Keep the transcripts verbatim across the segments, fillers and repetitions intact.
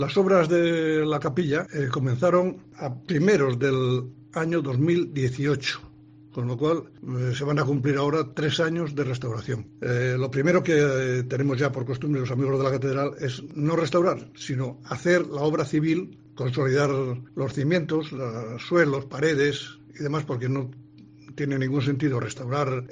Las obras de la capilla eh, comenzaron a primeros del año dos mil dieciocho, con lo cual eh, se van a cumplir ahora tres años de restauración. Eh, lo primero que eh, tenemos ya por costumbre los amigos de la catedral es no restaurar, sino hacer la obra civil, consolidar los cimientos, los suelos, paredes y demás, porque no tiene ningún sentido restaurar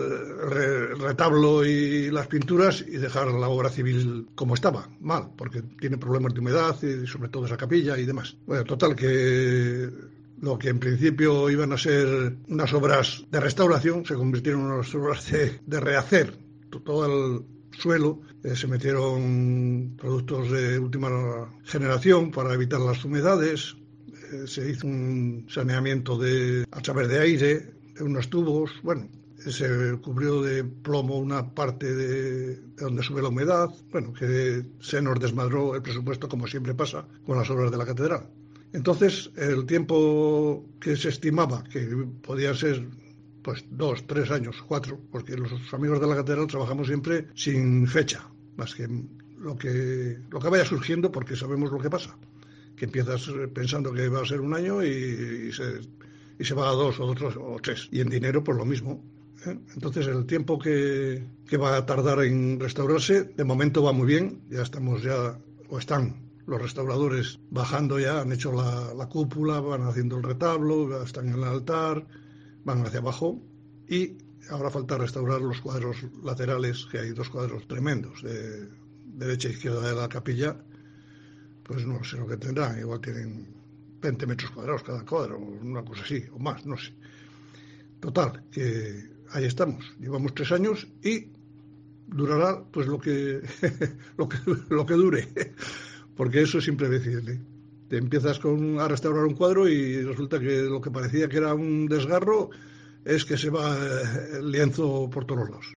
el retablo y las pinturas y dejar la obra civil como estaba, mal, porque tiene problemas de humedad y sobre todo esa capilla y demás. Bueno, total, que lo que en principio iban a ser unas obras de restauración se convirtieron en unas obras de, de rehacer todo el suelo. Eh, se metieron productos de última generación para evitar las humedades. Eh, se hizo un saneamiento de a través de aire, unos tubos, bueno, se cubrió de plomo una parte de, de donde sube la humedad, bueno, que se nos desmadró el presupuesto como siempre pasa con las obras de la catedral. Entonces, el tiempo que se estimaba que podía ser pues dos, tres años, cuatro, porque los amigos de la catedral trabajamos siempre sin fecha, más que lo que, lo que vaya surgiendo, porque sabemos lo que pasa, que empiezas pensando que va a ser un año y, y se... y se va a dos o otros o tres. Y en dinero, pues lo mismo. ¿eh? Entonces, el tiempo que, que va a tardar en restaurarse, de momento va muy bien. Ya estamos ya, o están los restauradores bajando ya, han hecho la, la cúpula, van haciendo el retablo, ya están en el altar, van hacia abajo. Y ahora falta restaurar los cuadros laterales, que hay dos cuadros tremendos, de derecha e izquierda de la capilla. Pues no sé lo que tendrán, igual tienen veinte metros cuadrados cada cuadro, una cosa así, o más, no sé. Total, que ahí estamos. Llevamos tres años y durará pues lo que lo que, lo que dure, porque eso es impredecible. Te empiezas con, a restaurar un cuadro y resulta que lo que parecía que era un desgarro es que se va el lienzo por todos lados.